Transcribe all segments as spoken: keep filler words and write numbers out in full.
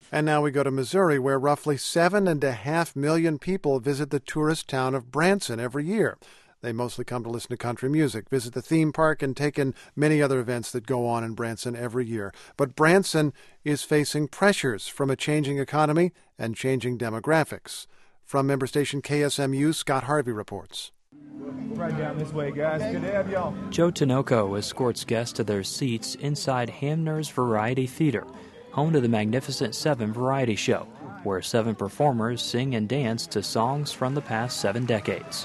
And now we go to Missouri, where roughly seven and a half million people visit the tourist town of Branson every year. They mostly come to listen to country music, visit the theme park, and take in many other events that go on in Branson every year. But Branson is facing pressures from a changing economy and changing demographics. From member station K S M U, Scott Harvey reports. Right down this way, guys. Good to have y'all. Joe Tinoco escorts guests to their seats inside Hamner's Variety Theater, home to the Magnificent Seven variety show, where seven performers sing and dance to songs from the past seven decades.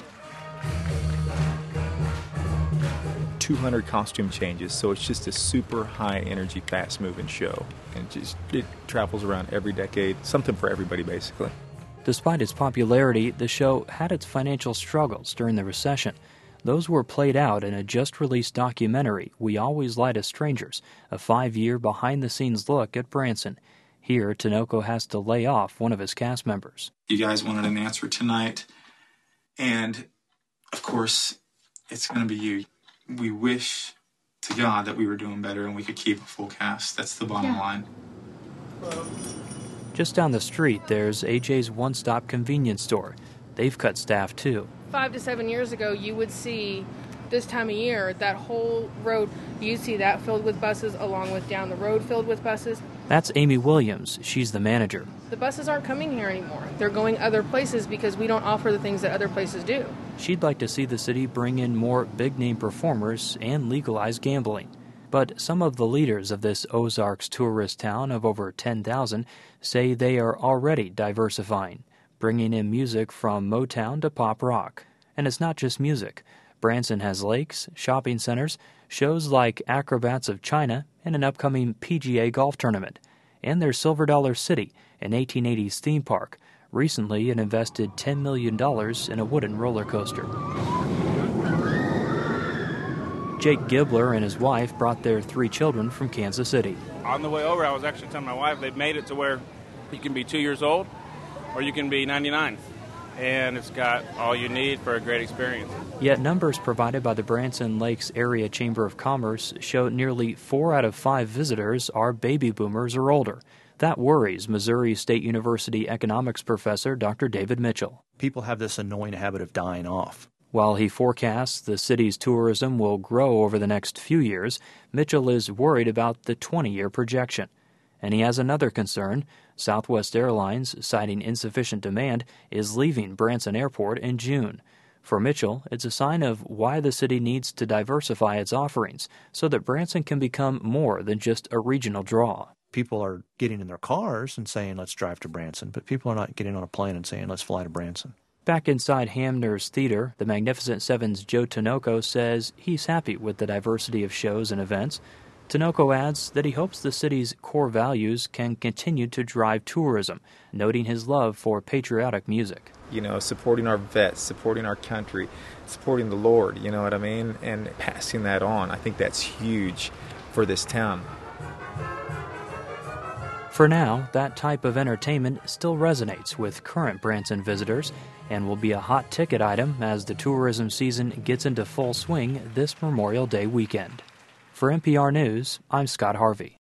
two hundred costume changes, so it's just a super high-energy, fast-moving show. And just it travels around every decade, something for everybody, basically. Despite its popularity, the show had its financial struggles during the recession. Those were played out in a just-released documentary, We Always Lie to Strangers, a five-year behind-the-scenes look at Branson. Here, Tinoco has to lay off one of his cast members. You guys wanted an answer tonight, and, of course, it's going to be you. We wish to God that we were doing better and we could keep a full cast. That's the bottom yeah. line. Just down the street, there's A J's one-stop convenience store. They've cut staff, too. Five to seven years ago, you would see this time of year, that whole road, you'd see that filled with buses, along with down the road filled with buses. That's Amy Williams. She's the manager. The buses aren't coming here anymore. They're going other places because we don't offer the things that other places do. She'd like to see the city bring in more big-name performers and legalize gambling. But some of the leaders of this Ozarks tourist town of over ten thousand say they are already diversifying, bringing in music from Motown to pop rock. And it's not just music. Branson has lakes, shopping centers, shows like Acrobats of China, and an upcoming P G A golf tournament. And there's Silver Dollar City, an eighteen eighties theme park. Recently, it invested ten million dollars in a wooden roller coaster. Jake Gibler and his wife brought their three children from Kansas City. On the way over, I was actually telling my wife they've made it to where you can be two years old or you can be ninety-nine. And it's got all you need for a great experience. Yet numbers provided by the Branson Lakes Area Chamber of Commerce show nearly four out of five visitors are baby boomers or older. That worries Missouri State University economics professor Doctor David Mitchell. People have this annoying habit of dying off. While he forecasts the city's tourism will grow over the next few years, Mitchell is worried about the twenty-year projection. And he has another concern. Southwest Airlines, citing insufficient demand, is leaving Branson Airport in June. For Mitchell, it's a sign of why the city needs to diversify its offerings so that Branson can become more than just a regional draw. People are getting in their cars and saying, let's drive to Branson, but people are not getting on a plane and saying, let's fly to Branson. Back inside Hamner's Theater, the Magnificent Seven's Joe Tinoco says he's happy with the diversity of shows and events. Tinoco adds that he hopes the city's core values can continue to drive tourism, noting his love for patriotic music. You know, supporting our vets, supporting our country, supporting the Lord, you know what I mean? And passing that on. I think that's huge for this town. For now, that type of entertainment still resonates with current Branson visitors and will be a hot ticket item as the tourism season gets into full swing this Memorial Day weekend. For N P R News, I'm Scott Harvey.